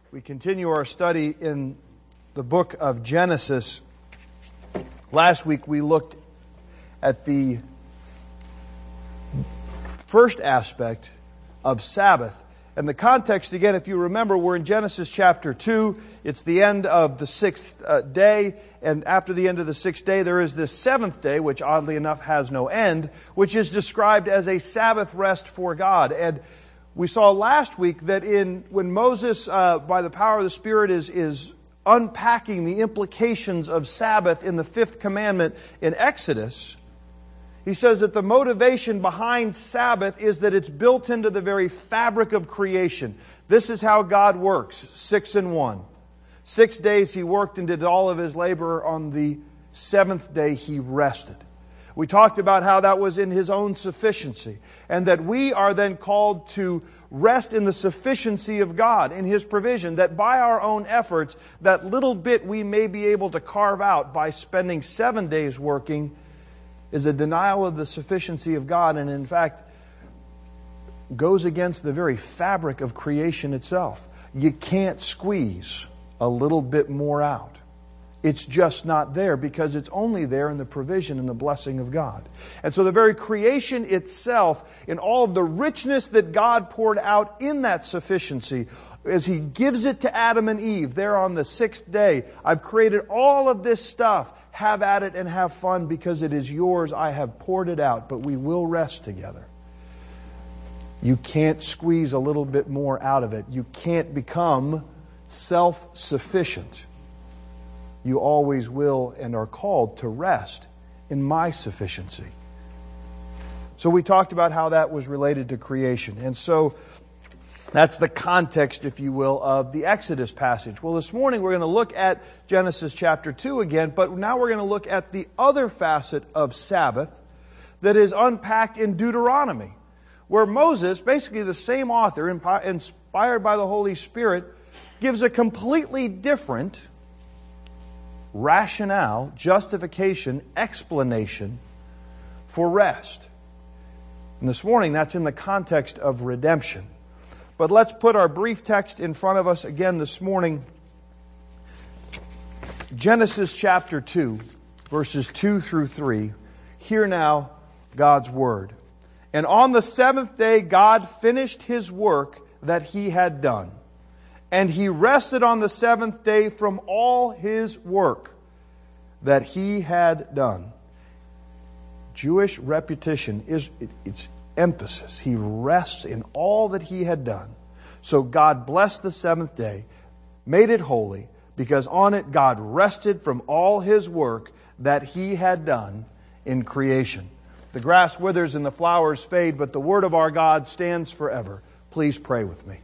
We continue our study in the book of Genesis. Last week we looked at the first aspect of Sabbath. And the context, again, if you remember, we're in Genesis chapter 2. It's the end of the sixth day. And after the end of the sixth day, there is this seventh day, which oddly enough has no end, which is described as a Sabbath rest for God. And we saw last week that when Moses, by the power of the Spirit, is unpacking the implications of Sabbath in the fifth commandment in Exodus, he says that the motivation behind Sabbath is that it's built into the very fabric of creation. This is how God works, 6 and 1. 6 days He worked and did all of His labor. On the seventh day He rested. We talked about how that was in His own sufficiency, and that we are then called to rest in the sufficiency of God, in His provision, that by our own efforts, that little bit we may be able to carve out by spending 7 days working is a denial of the sufficiency of God, and in fact goes against the very fabric of creation itself. You can't squeeze a little bit more out. It's just not there because it's only there in the provision and the blessing of God. And so the very creation itself, in all of the richness that God poured out in that sufficiency, as He gives it to Adam and Eve there on the sixth day, I've created all of this stuff. Have at it and have fun because it is yours. I have poured it out, but we will rest together. You can't squeeze a little bit more out of it. You can't become self-sufficient. You always will and are called to rest in my sufficiency. So we talked about how that was related to creation. And so that's the context, if you will, of the Exodus passage. Well, this morning we're going to look at Genesis chapter 2 again, but now we're going to look at the other facet of Sabbath that is unpacked in Deuteronomy, where Moses, basically the same author, inspired by the Holy Spirit, gives a completely different rationale, justification, explanation for rest. And this morning that's in the context of redemption. But let's put our brief text in front of us again this morning. Genesis chapter 2, verses 2 through 3. Hear now God's word. And on the seventh day God finished His work that He had done. And He rested on the seventh day from all His work that He had done. Jewish repetition is it's emphasis. He rests in all that He had done. So God blessed the seventh day, made it holy, because on it God rested from all His work that He had done in creation. The grass withers and the flowers fade, but the word of our God stands forever. Please pray with me.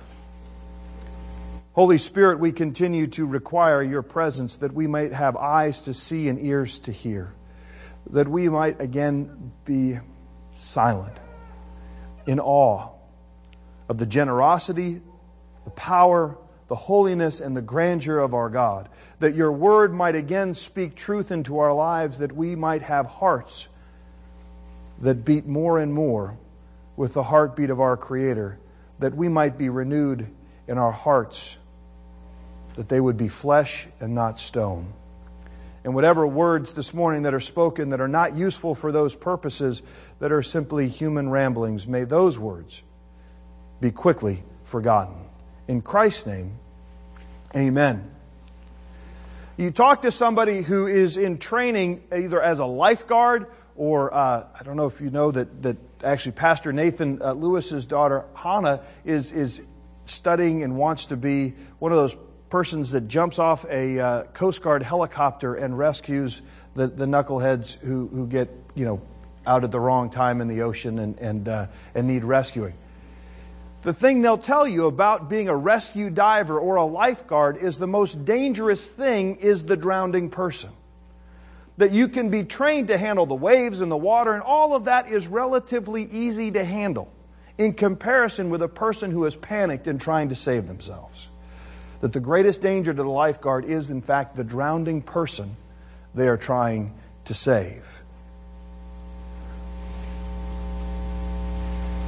Holy Spirit, we continue to require Your presence that we might have eyes to see and ears to hear, that we might again be silent in awe of the generosity, the power, the holiness, and the grandeur of our God, that Your word might again speak truth into our lives, that we might have hearts that beat more and more with the heartbeat of our Creator, that we might be renewed in our hearts, that they would be flesh and not stone. And whatever words this morning that are spoken that are not useful for those purposes, that are simply human ramblings, may those words be quickly forgotten. In Christ's name, amen. You talk to somebody who is in training either as a lifeguard or, I don't know if you know that actually Pastor Nathan Lewis's daughter, Hannah, is studying and wants to be one of those persons that jumps off a Coast Guard helicopter and rescues the knuckleheads who get, out at the wrong time in the ocean and need rescuing. The thing they'll tell you about being a rescue diver or a lifeguard is the most dangerous thing is the drowning person. That you can be trained to handle the waves and the water, and all of that is relatively easy to handle in comparison with a person who is panicked and trying to save themselves. That the greatest danger to the lifeguard is, in fact, the drowning person they are trying to save.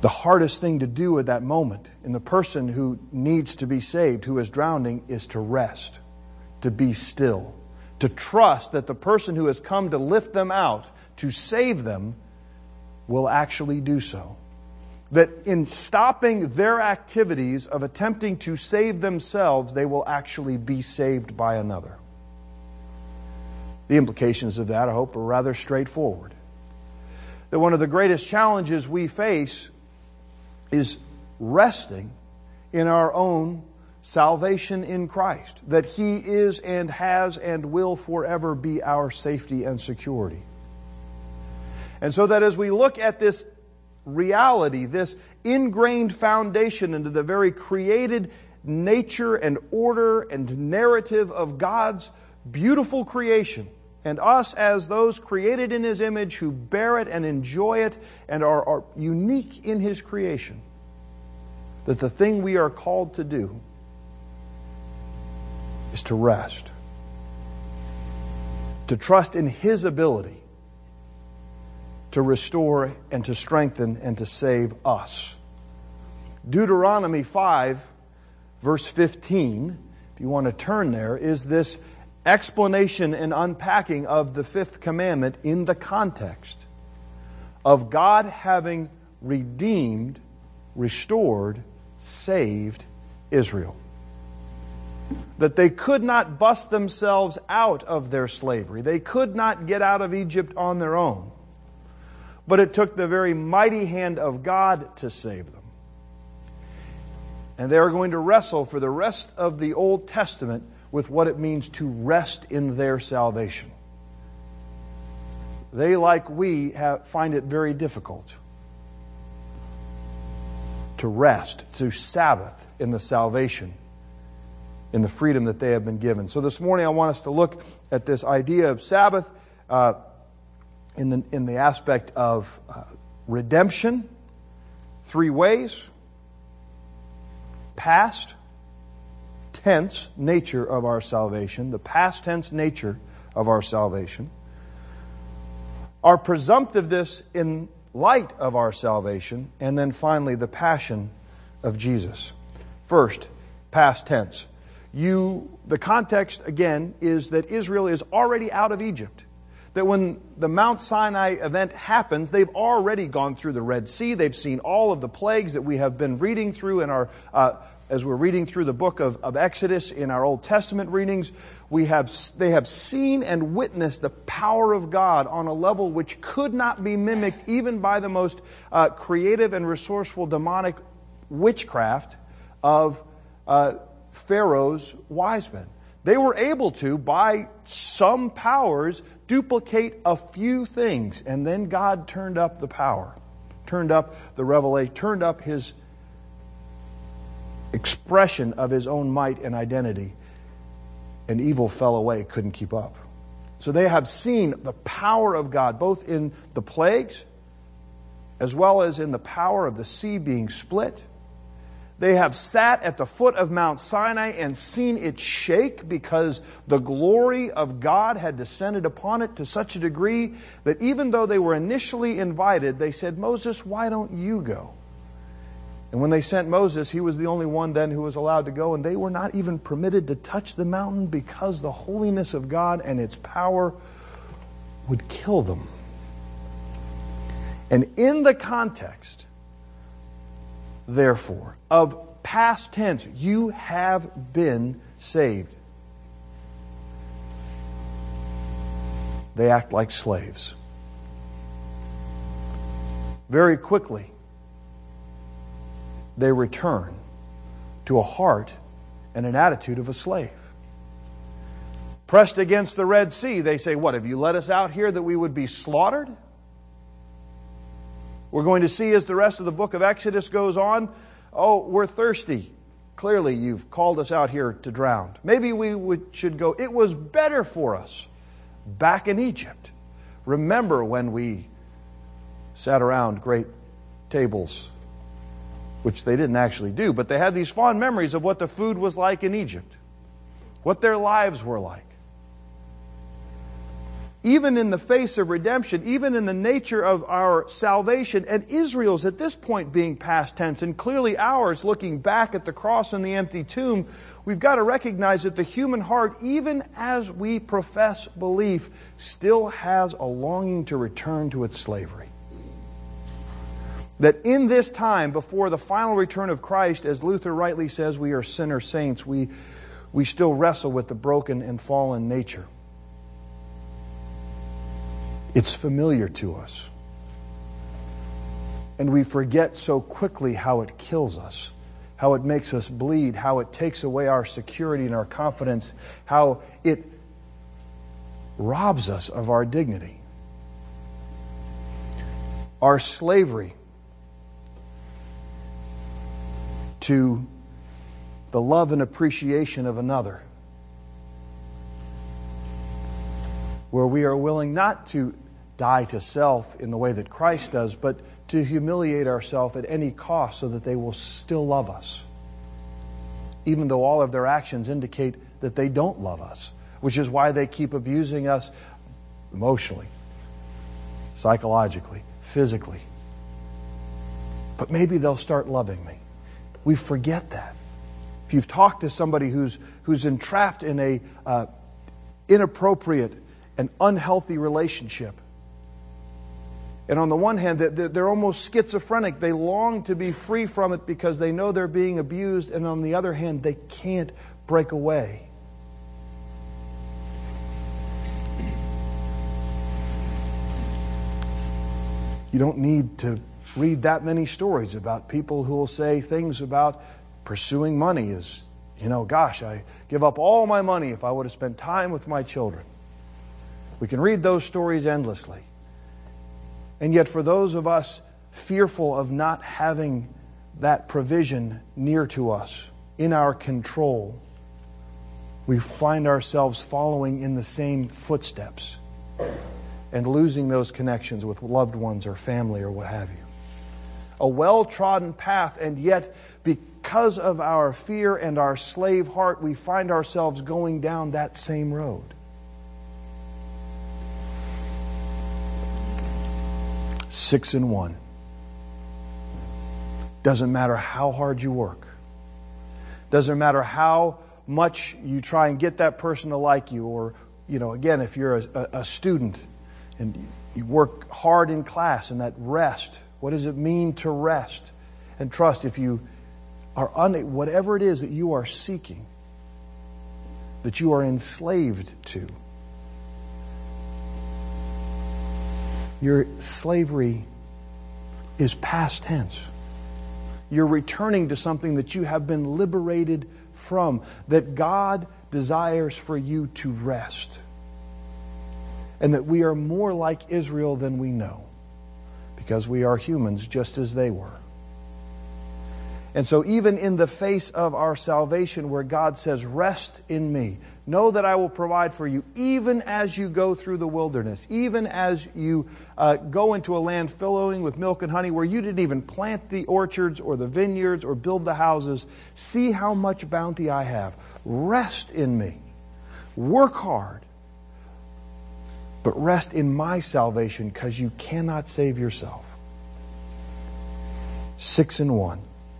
The hardest thing to do at that moment in the person who needs to be saved, who is drowning, is to rest, to be still, to trust that the person who has come to lift them out, to save them, will actually do so. That in stopping their activities of attempting to save themselves, they will actually be saved by another. The implications of that, I hope, are rather straightforward. That one of the greatest challenges we face is resting in our own salvation in Christ. That He is and has and will forever be our safety and security. And so that as we look at this reality, this ingrained foundation into the very created nature and order and narrative of God's beautiful creation, and us as those created in His image who bear it and enjoy it and are unique in His creation, that the thing we are called to do is to rest, to trust in His ability to restore and to strengthen and to save us. Deuteronomy 5, verse 15, if you want to turn there, is this explanation and unpacking of the fifth commandment in the context of God having redeemed, restored, saved Israel. That they could not bust themselves out of their slavery. They could not get out of Egypt on their own. But it took the very mighty hand of God to save them. And they are going to wrestle for the rest of the Old Testament with what it means to rest in their salvation. They, like we, find it very difficult to rest, to Sabbath in the salvation, in the freedom that they have been given. So this morning I want us to look at this idea of Sabbath in the aspect of redemption, three ways: past tense nature of our salvation, the past tense nature of our salvation, our presumptiveness in light of our salvation, and then finally the passion of Jesus. First, past tense. The context, again, is that Israel is already out of Egypt. That when the Mount Sinai event happens, they've already gone through the Red Sea. They've seen all of the plagues that we have been reading through in our, as we're reading through the book of Exodus in our Old Testament readings. They have seen and witnessed the power of God on a level which could not be mimicked even by the most creative and resourceful demonic witchcraft of Pharaoh's wise men. They were able to, by some powers, duplicate a few things. And then God turned up the power, turned up the revelation, turned up His expression of His own might and identity. And evil fell away, couldn't keep up. So they have seen the power of God, both in the plagues, as well as in the power of the sea being split. They have sat at the foot of Mount Sinai and seen it shake because the glory of God had descended upon it to such a degree that even though they were initially invited, they said, "Moses, why don't you go?" And when they sent Moses, he was the only one then who was allowed to go, and they were not even permitted to touch the mountain because the holiness of God and its power would kill them. And in the context, therefore, of past tense, you have been saved. They act like slaves. Very quickly, they return to a heart and an attitude of a slave. Pressed against the Red Sea, they say, "What, have you let us out here that we would be slaughtered?" We're going to see as the rest of the book of Exodus goes on, "Oh, we're thirsty. Clearly, you've called us out here to drown. Maybe we should go. It was better for us back in Egypt. Remember when we sat around great tables," which they didn't actually do, but they had these fond memories of what the food was like in Egypt, what their lives were like. even in the face of redemption, even in the nature of our salvation, and Israel's at this point being past tense, and clearly ours looking back at the cross and the empty tomb, we've got to recognize that the human heart, even as we profess belief, still has a longing to return to its slavery. That in this time, before the final return of Christ, as Luther rightly says, we are sinner saints, we still wrestle with the broken and fallen nature. It's familiar to us. And we forget so quickly how it kills us, how it makes us bleed, how it takes away our security and our confidence, how it robs us of our dignity. Our slavery to the love and appreciation of another, where we are willing not to die to self in the way that Christ does, but to humiliate ourselves at any cost so that they will still love us, even though all of their actions indicate that they don't love us, which is why they keep abusing us emotionally, psychologically, physically. But maybe they'll start loving me. We forget that. If you've talked to somebody who's entrapped in a inappropriate and unhealthy relationship, and on the one hand, they're almost schizophrenic. They long to be free from it because they know they're being abused. And on the other hand, they can't break away. You don't need to read that many stories about people who will say things about pursuing money as, gosh, I give up all my money if I would have spent time with my children. We can read those stories endlessly. And yet for those of us fearful of not having that provision near to us, in our control, we find ourselves following in the same footsteps and losing those connections with loved ones or family or what have you. A well-trodden path, and yet because of our fear and our slave heart, we find ourselves going down that same road. Six in one. Doesn't matter how hard you work. Doesn't matter how much you try and get that person to like you. Or, again, if you're a student and you work hard in class, and that rest. What does it mean to rest and trust? If you are whatever it is that you are seeking, that you are enslaved to, your slavery is past tense. You're returning to something that you have been liberated from, that God desires for you to rest. And that we are more like Israel than we know, because we are humans just as they were. And so even in the face of our salvation, where God says, rest in me, know that I will provide for you, even as you go through the wilderness, even as you go into a land flowing with milk and honey, where you didn't even plant the orchards or the vineyards or build the houses. See how much bounty I have. Rest in me. Work hard. But rest in my salvation, because you cannot save yourself. 6 in 1.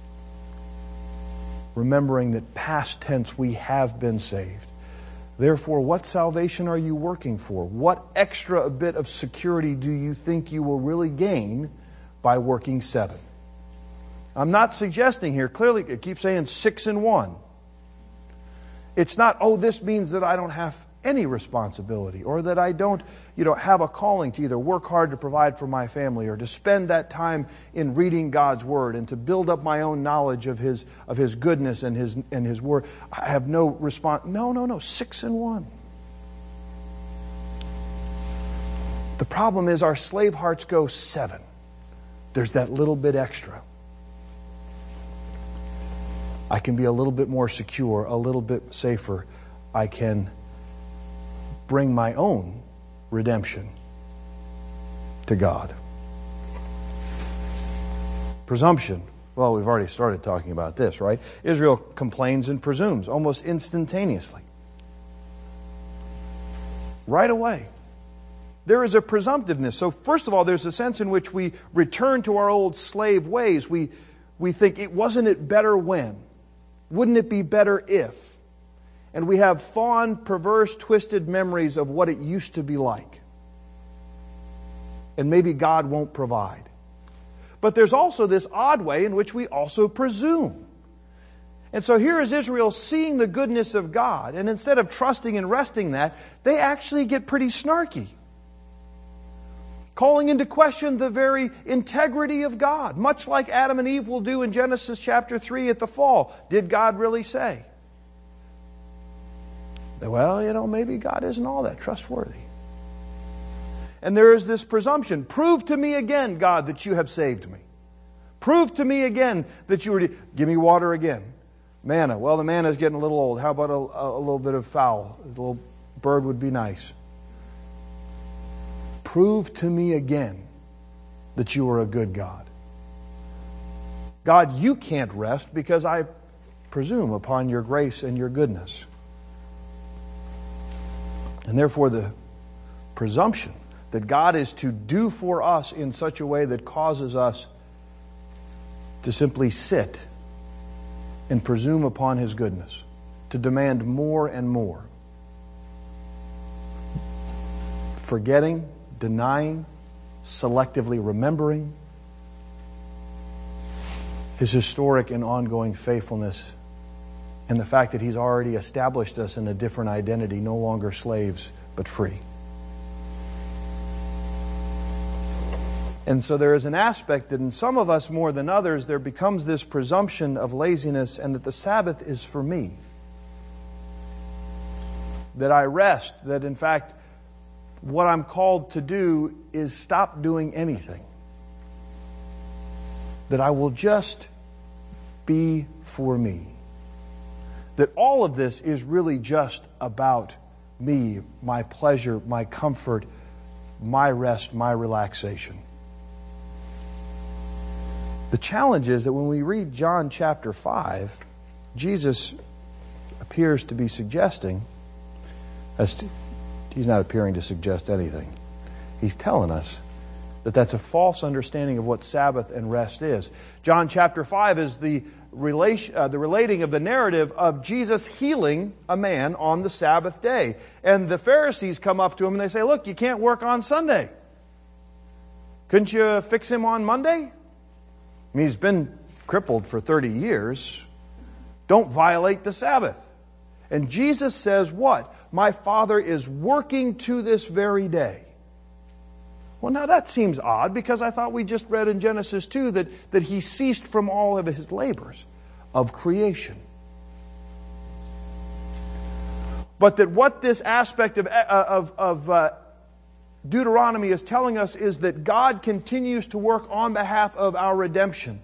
Remembering that past tense, we have been saved. Therefore, what salvation are you working for? What extra bit of security do you think you will really gain by working 7? I'm not suggesting here, clearly it keeps saying 6 in 1. It's not, this means that I don't have any responsibility, or that I don't, have a calling to either work hard to provide for my family, or to spend that time in reading God's Word and to build up my own knowledge of His goodness and His Word. I have no response. No. 6 in 1. The problem is our slave hearts go 7. There's that little bit extra. I can be a little bit more secure, a little bit safer. I can bring my own redemption to God. Presumption. Well, we've already started talking about this, right? Israel complains and presumes almost instantaneously. Right away. there is a presumptiveness. So first of all, there's a sense in which we return to our old slave ways. We think, wasn't it better when? Wouldn't it be better if? And we have fond, perverse, twisted memories of what it used to be like. And maybe God won't provide. But there's also this odd way in which we also presume. And so here is Israel seeing the goodness of God, and instead of trusting and resting that, they actually get pretty snarky, calling into question the very integrity of God, much like Adam and Eve will do in Genesis chapter 3 at the fall. Did God really say? Well, maybe God isn't all that trustworthy. And there is this presumption. Prove to me again, God, that you have saved me. Prove to me again that you were... Give me water again. Manna. Well, the manna is getting a little old. How about a little bit of fowl? A little bird would be nice. Prove to me again that you are a good God. God, you can't rest because I presume upon your grace and your goodness. And therefore the presumption that God is to do for us in such a way that causes us to simply sit and presume upon His goodness, to demand more and more. Forgetting, denying, selectively remembering His historic and ongoing faithfulness, and the fact that He's already established us in a different identity, no longer slaves, but free. And so there is an aspect that in some of us more than others, there becomes this presumption of laziness and that the Sabbath is for me. That I rest, that in fact, what I'm called to do is stop doing anything. That I will just be for me. That all of this is really just about me, my pleasure, my comfort, my rest, my relaxation. The challenge is that when we read John chapter 5, Jesus appears to be suggesting, He's not appearing to suggest anything. He's telling us that that's a false understanding of what Sabbath and rest is. John chapter 5 is the relating of the narrative of Jesus healing a man on the Sabbath day. And the Pharisees come up to him and they say, look, you can't work on Sunday. Couldn't you fix him on Monday? I mean, he's been crippled for 30 years. Don't violate the Sabbath. And Jesus says what? My Father is working to this very day. Well, now that seems odd because I thought we just read in Genesis 2 that He ceased from all of His labors of creation. But that what this aspect of Deuteronomy is telling us is that God continues to work on behalf of our redemption.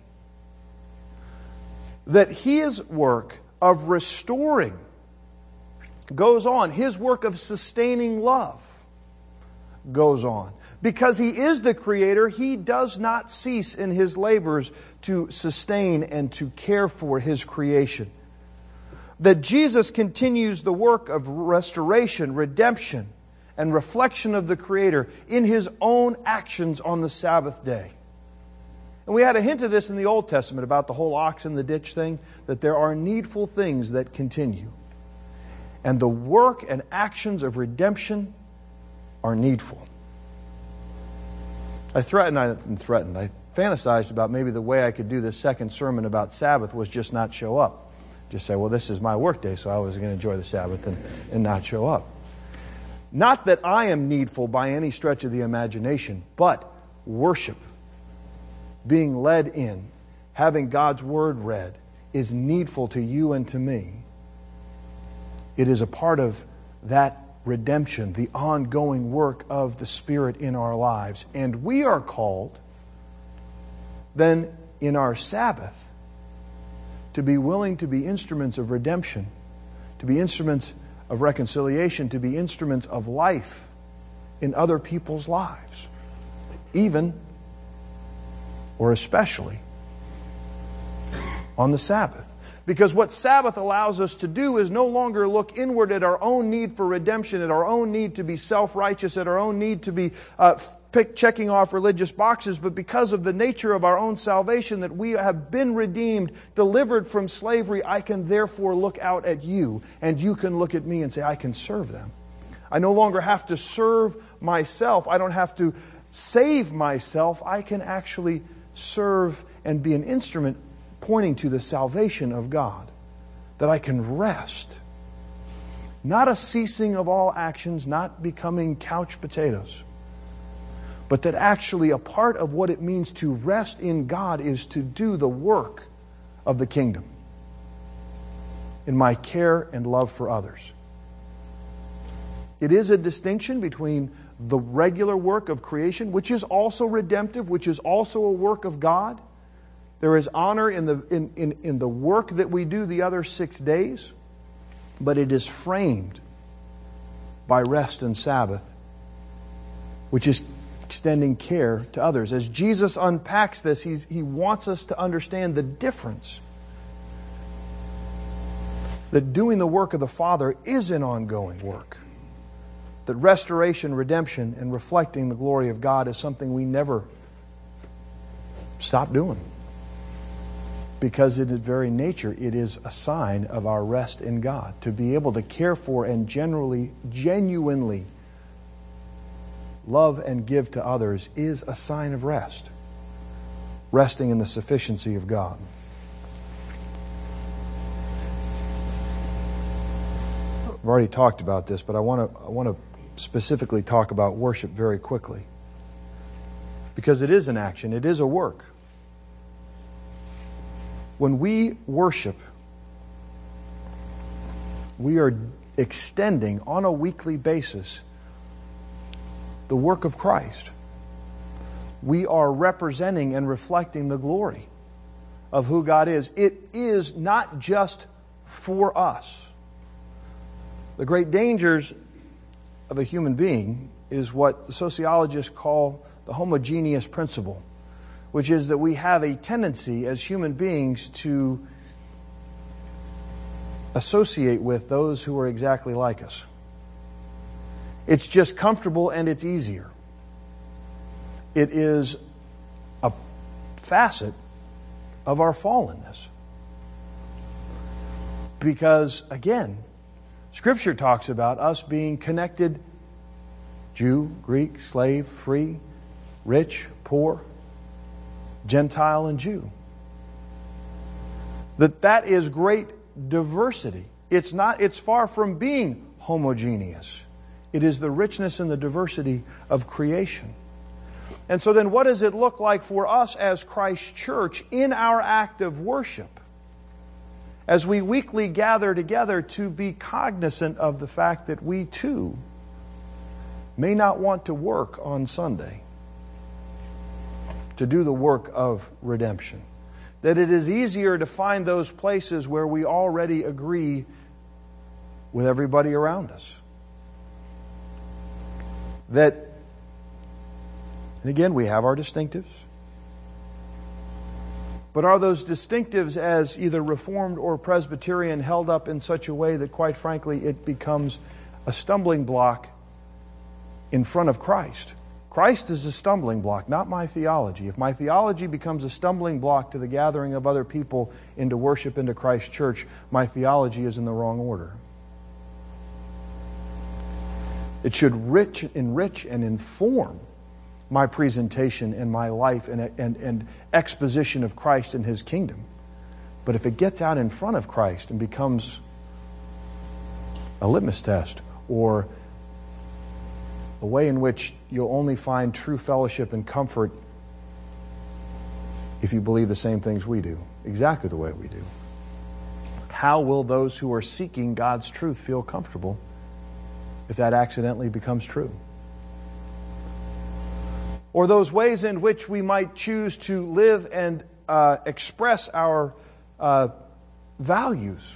That His work of restoring goes on. His work of sustaining love goes on. Because He is the Creator, He does not cease in His labors to sustain and to care for His creation. That Jesus continues the work of restoration, redemption, and reflection of the Creator in His own actions on the Sabbath day. And we had a hint of this in the Old Testament about the whole ox in the ditch thing, that there are needful things that continue. And the work and actions of redemption are needful. I fantasized about maybe the way I could do this second sermon about Sabbath was just not show up. Just say, well, this is my work day, so I was going to enjoy the Sabbath and not show up. Not that I am needful by any stretch of the imagination, but worship, being led in, having God's Word read, is needful to you and to me. It is a part of that redemption, the ongoing work of the Spirit in our lives. And we are called then in our Sabbath to be willing to be instruments of redemption, to be instruments of reconciliation, to be instruments of life in other people's lives, even or especially on the Sabbath. Because what Sabbath allows us to do is no longer look inward at our own need for redemption, at our own need to be self-righteous, at our own need to be checking off religious boxes, but because of the nature of our own salvation, that we have been redeemed, delivered from slavery, I can therefore look out at you, and you can look at me and say, I can serve them. I no longer have to serve myself. I don't have to save myself. I can actually serve and be an instrument pointing to the salvation of God. That I can rest. Not a ceasing of all actions, not becoming couch potatoes. But that actually a part of what it means to rest in God is to do the work of the kingdom in my care and love for others. It is a distinction between the regular work of creation, which is also redemptive, which is also a work of God. There is honor in the work that we do the other 6 days, but it is framed by rest and Sabbath, which is extending care to others. As Jesus unpacks this, He wants us to understand the difference. That doing the work of the Father is an ongoing work. That restoration, redemption, and reflecting the glory of God is something we never stop doing. Because in its very nature, it is a sign of our rest in God. To be able to care for and genuinely love and give to others is a sign of rest. Resting in the sufficiency of God. I've already talked about this, but I want to specifically talk about worship very quickly. Because it is an action, it is a work. When we worship, we are extending on a weekly basis the work of Christ. We are representing and reflecting the glory of who God is. It is not just for us. The great dangers of a human being is what the sociologists call the homogeneous principle, which is that we have a tendency as human beings to associate with those who are exactly like us. It's just comfortable and it's easier. It is a facet of our fallenness. Because, again, Scripture talks about us being connected, Jew, Greek, slave, free, rich, poor, Gentile and Jew. That is great diversity. It's far from being homogeneous. It is the richness and the diversity of creation. And so then what does it look like for us as Christ Church in our act of worship? As we weekly gather together to be cognizant of the fact that we too may not want to work on Sunday. To do the work of redemption. That it is easier to find those places where we already agree with everybody around us. And again, we have our distinctives. But are those distinctives as either Reformed or Presbyterian held up in such a way that, quite frankly, it becomes a stumbling block in front of Christ? Christ is a stumbling block, not my theology. If my theology becomes a stumbling block to the gathering of other people into worship into Christ's church, my theology is in the wrong order. It should enrich and inform my presentation and my life and exposition of Christ and His kingdom. But if it gets out in front of Christ and becomes a litmus test or a way in which you'll only find true fellowship and comfort if you believe the same things we do, exactly the way we do, how will those who are seeking God's truth feel comfortable if that accidentally becomes true? Or those ways in which we might choose to live and express our values.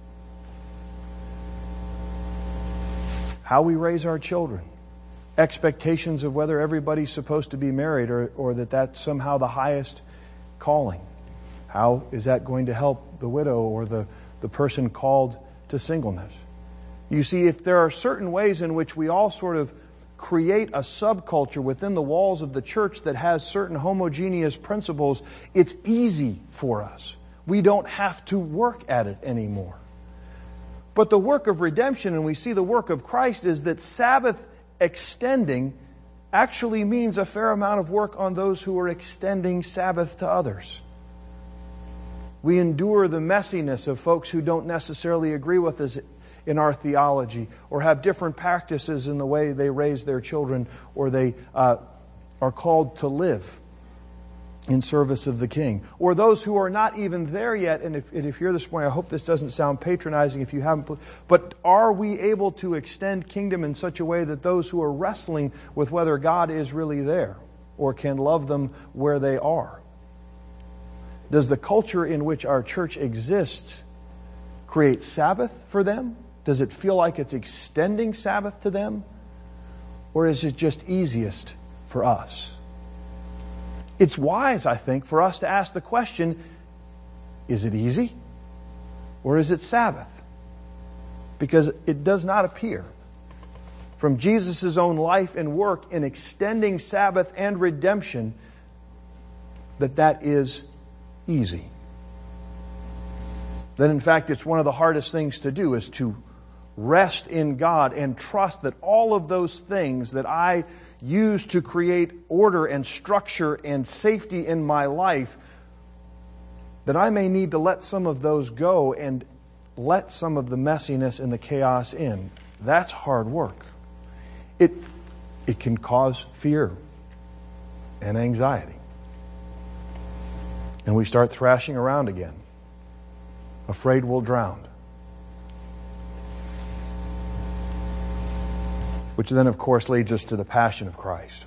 How we raise our children. Expectations of whether everybody's supposed to be married or that that's somehow the highest calling. How is that going to help the widow or the person called to singleness? You see, if there are certain ways in which we all sort of create a subculture within the walls of the church that has certain homogeneous principles, it's easy for us. We don't have to work at it anymore. But the work of redemption, and we see the work of Christ, is that Sabbath extending actually means a fair amount of work on those who are extending Sabbath to others. We endure the messiness of folks who don't necessarily agree with us in our theology, or have different practices in the way they raise their children, or they are called to live in service of the King. Or those who are not even there yet, and if you're here this morning, I hope this doesn't sound patronizing if you haven't, but are we able to extend kingdom in such a way that those who are wrestling with whether God is really there, or can love them where they are? Does the culture in which our church exists create Sabbath for them? Does it feel like it's extending Sabbath to them? Or is it just easiest for us? It's wise, I think, for us to ask the question, is it easy? Or is it Sabbath? Because it does not appear from Jesus' own life and work in extending Sabbath and redemption that is easy. That in fact it's one of the hardest things to do, is to rest in God and trust that all of those things that I use to create order and structure and safety in my life, that I may need to let some of those go and let some of the messiness and the chaos in. That's hard work. It can cause fear and anxiety. And we start thrashing around again, afraid we'll drown. Which then, of course, leads us to the Passion of Christ.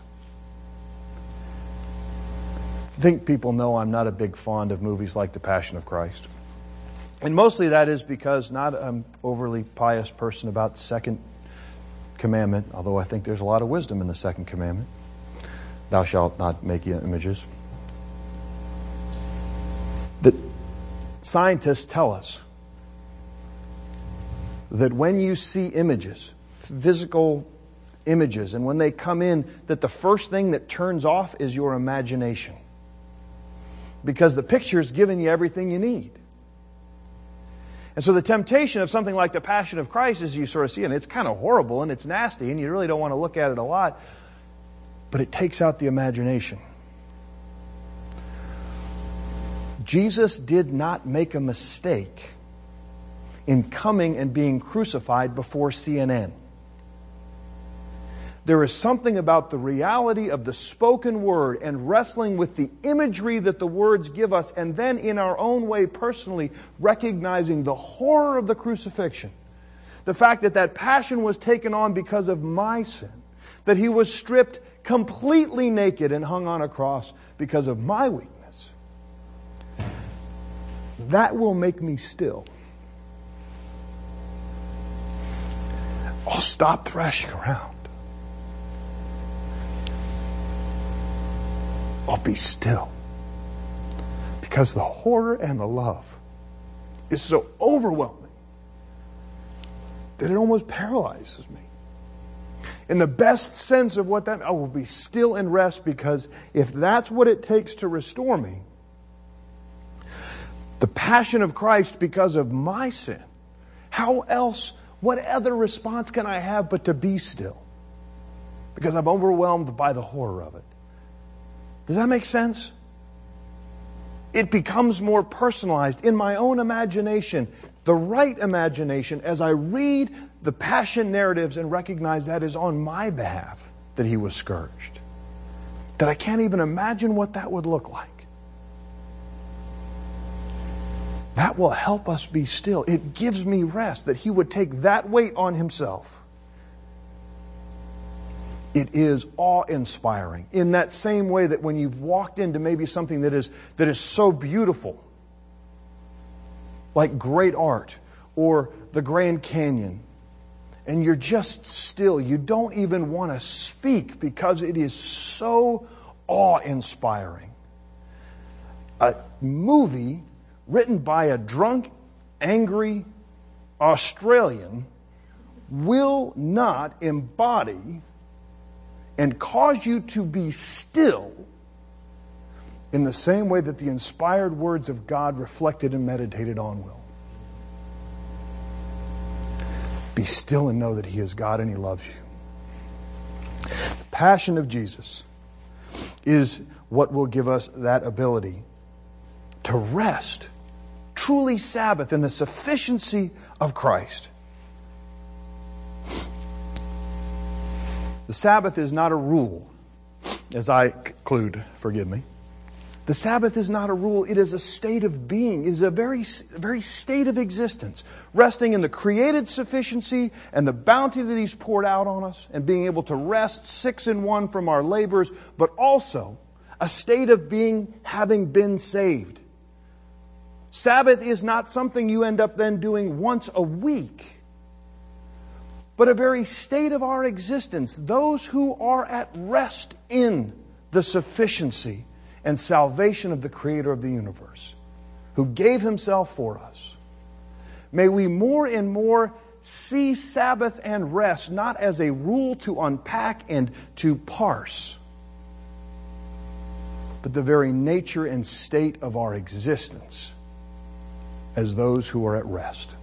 I think people know I'm not a big fond of movies like The Passion of Christ. And mostly that is because not an overly pious person about the second commandment, although I think there's a lot of wisdom in the second commandment. Thou shalt not make images. That scientists tell us that when you see images, physical images, and when they come in, that the first thing that turns off is your imagination. Because the picture's given you everything you need. And so the temptation of something like the Passion of Christ is you sort of see, and it's kind of horrible and it's nasty and you really don't want to look at it a lot, but it takes out the imagination. Jesus did not make a mistake in coming and being crucified before CNN. There is something about the reality of the spoken word and wrestling with the imagery that the words give us, and then in our own way personally recognizing the horror of the crucifixion. The fact that that passion was taken on because of my sin. That He was stripped completely naked and hung on a cross because of my weakness. That will make me still. I'll stop thrashing around. I'll be still. Because the horror and the love is so overwhelming that it almost paralyzes me. In the best sense of what that means, I will be still and rest, because if that's what it takes to restore me, the passion of Christ because of my sin, how else, what other response can I have but to be still? Because I'm overwhelmed by the horror of it. Does that make sense? It becomes more personalized in my own imagination, the right imagination, as I read the passion narratives and recognize that is on my behalf that He was scourged. That I can't even imagine what that would look like. That will help us be still. It gives me rest that He would take that weight on Himself. It is awe-inspiring in that same way that when you've walked into maybe something that is so beautiful, like great art or the Grand Canyon, and you're just still, you don't even want to speak because it is so awe-inspiring. movie written by a drunk, angry Australian will not embody and cause you to be still in the same way that the inspired words of God reflected and meditated on will. Be still and know that He is God and He loves you. The passion of Jesus is what will give us that ability to rest, truly Sabbath in the sufficiency of Christ. The Sabbath is not a rule, as I conclude, forgive me. The Sabbath is not a rule, it is a state of being, it is a very state of existence, resting in the created sufficiency and the bounty that He's poured out on us, and being able to rest 6 in 1 from our labors, but also a state of being having been saved. Sabbath is not something you end up then doing once a week, but a very state of our existence. Those who are at rest in the sufficiency and salvation of the Creator of the universe, who gave Himself for us. May we more and more see Sabbath and rest not as a rule to unpack and to parse, but the very nature and state of our existence as those who are at rest.